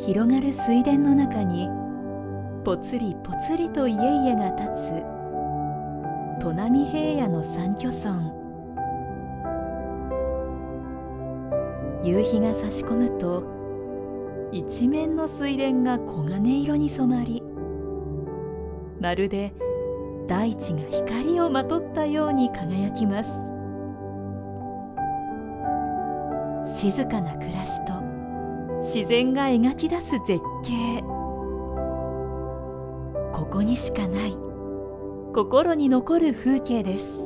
広がる水田の中にぽつりぽつりと家々が建つ砺波平野の三居村。夕日が差し込むと一面の水田が黄金色に染まり、まるで大地が光をまとったように輝きます。静かな暮らしと自然が描き出す絶景、ここにしかない心に残る風景です。